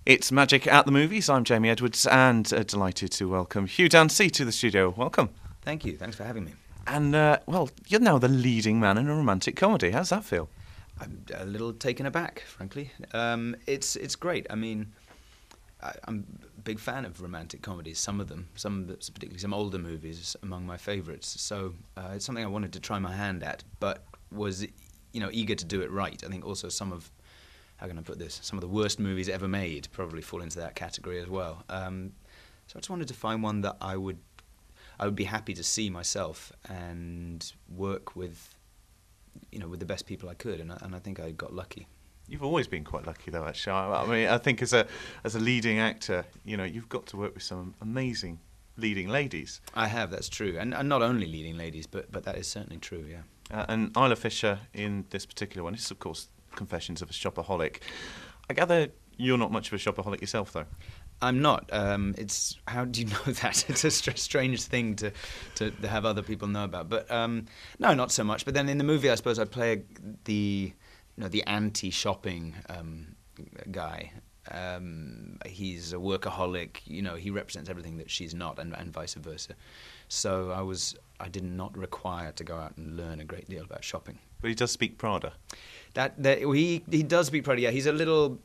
It's Magic at the Movies. I'm Jamie Edwards and delighted to welcome Hugh Dancy to the studio. Welcome. Thank you. Thanks for having me. And, well, you're now the leading man in a romantic comedy. How's that feel? I'm a little taken aback, frankly. It's great. I mean, I'm a big fan of romantic comedies, some of them, particularly some older movies among my favourites. So it's something I wanted to try my hand at, but was, eager to do it right. I think also some of the worst movies ever made probably fall into that category as well. So I just wanted to find one that I would be happy to see myself and work with, with the best people I could, and I think I got lucky. You've always been quite lucky, though. Actually, I mean, I think as a leading actor, you've got to work with some amazing leading ladies. I have, that's true, and not only leading ladies, but that is certainly true. Yeah. And Isla Fisher in this particular one is, of course, Confessions of a Shopaholic. I gather you're not much of a shopaholic yourself, though. I'm not. How do you know that? It's a strange thing to have other people know about. But no, not so much. But then in the movie, I suppose I play the anti-shopping guy. He's a workaholic. He represents everything that she's not, and vice versa. So I did not require to go out and learn a great deal about shopping. But he does speak Prada. He does speak Prada. Yeah, he's a little.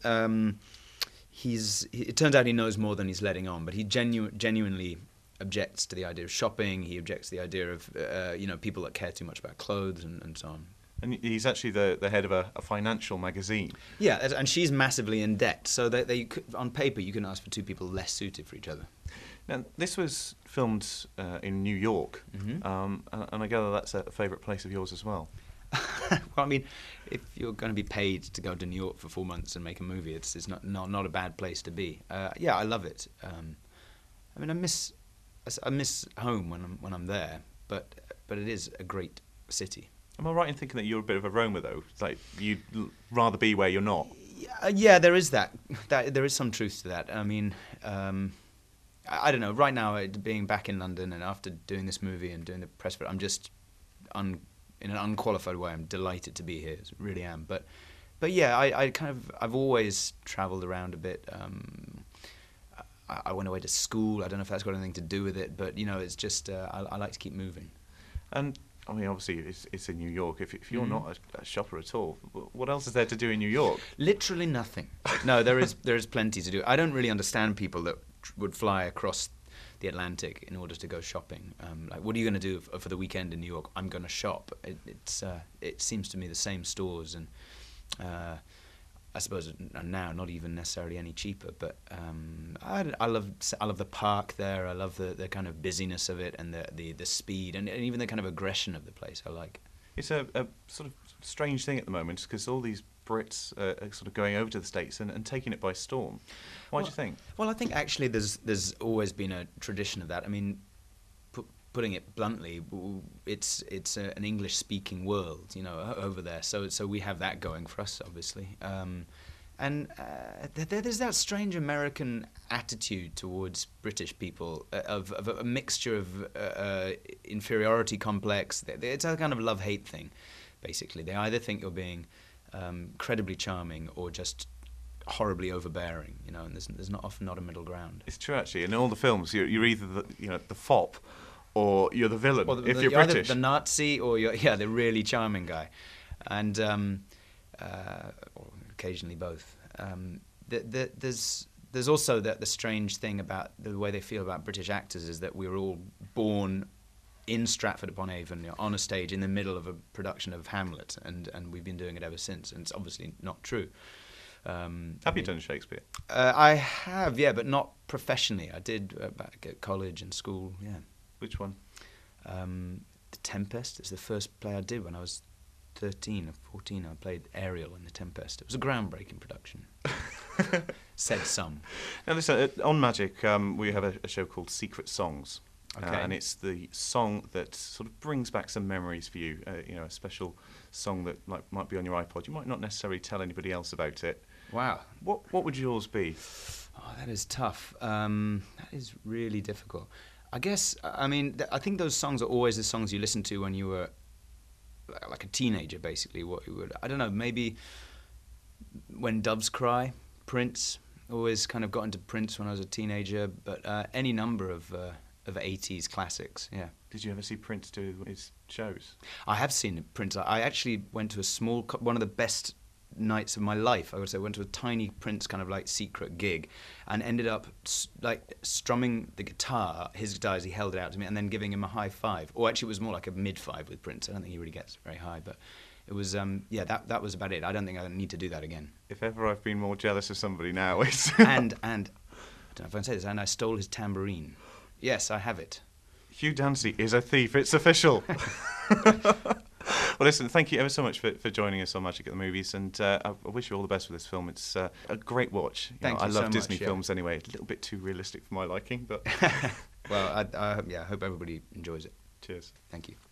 It turns out he knows more than he's letting on, but he genuinely objects to the idea of shopping. He objects to the idea of people that care too much about clothes and so on. And he's actually the head of a financial magazine. Yeah, and she's massively in debt. So they on paper you can ask for two people less suited for each other. Now, this was filmed in New York, Mm-hmm. And I gather that's a favourite place of yours as well. Well, I mean, if you're going to be paid to go to New York for 4 months and make a movie, it's not a bad place to be. Yeah, I love it. I mean, I miss home when I'm there, but it is a great city. Am I right in thinking that you're a bit of a roamer, though? It's like you'd rather be where you're not? Yeah, there is that. There is some truth to that. I mean, I don't know. Right now, being back in London and after doing this movie and doing the press for it, I'm just in an unqualified way, I'm delighted to be here. I really am. But yeah, I've always travelled around a bit. I went away to school. I don't know if that's got anything to do with it, but it's just I like to keep moving. And I mean, obviously, it's in New York. If you're not a shopper at all, what else is there to do in New York? Literally nothing. No, there is plenty to do. I don't really understand people that would fly across the Atlantic in order to go shopping. Like, what are you going to do for the weekend in New York? I'm going to shop. It seems to me the same stores, and I suppose now not even necessarily any cheaper. But I love the park there. I love the kind of busyness of it and the speed and even the kind of aggression of the place. I like. It's a sort of strange thing at the moment because all these Brits are sort of going over to the States and taking it by storm. Why do you think? Well, I think actually there's always been a tradition of that. I mean, putting it bluntly, it's an English-speaking world, over there. So we have that going for us, obviously. And there's that strange American attitude towards British people of a mixture of inferiority complex. It's a kind of love-hate thing, basically. They either think you're being incredibly charming or just horribly overbearing, and there's often not a middle ground. It's true, actually. In all the films, you're either the fop or you're the villain. Or if you're British, either the Nazi or you're the really charming guy, and or occasionally both. There's also the strange thing about the way they feel about British actors is that we were all born in Stratford-upon-Avon, on a stage in the middle of a production of Hamlet, and we've been doing it ever since, and it's obviously not true. Have you done Shakespeare? I have, yeah, but not professionally. I did back at college and school, yeah. Which one? The Tempest is the first play I did when I was 13 or 14. I played Ariel in The Tempest. It was a groundbreaking production. Said some. Now listen, on Magic, we have a show called Secret Songs. Okay. And it's the song that sort of brings back some memories for you. A special song that might be on your iPod. You might not necessarily tell anybody else about it. Wow. What would yours be? Oh, that is tough. That is really difficult. I guess, I mean, I think those songs are always the songs you listened to when you were like a teenager, basically. I don't know, maybe When Doves Cry, Prince. Always kind of got into Prince when I was a teenager, but any number of 80s classics, yeah. Did you ever see Prince do his shows? I have seen Prince. I actually went to one of the best nights of my life, I would say. I went to a tiny Prince kind of like secret gig and ended up like strumming the guitar, his guitar, as he held it out to me, and then giving him a high five. Or actually it was more like a mid-five with Prince. I don't think he really gets very high, but it was, that was about it. I don't think I need to do that again. If ever I've been more jealous of somebody now, it's... and I don't know if I can say this, and I stole his tambourine. Yes, I have it. Hugh Dancy is a thief. It's official. Well, listen, thank you ever so much for joining us on Magic at the Movies, and I wish you all the best with this film. It's a great watch. Thank you. I love so Disney much, films anyway. A little bit too realistic for my liking, but... Well, I hope everybody enjoys it. Cheers. Thank you.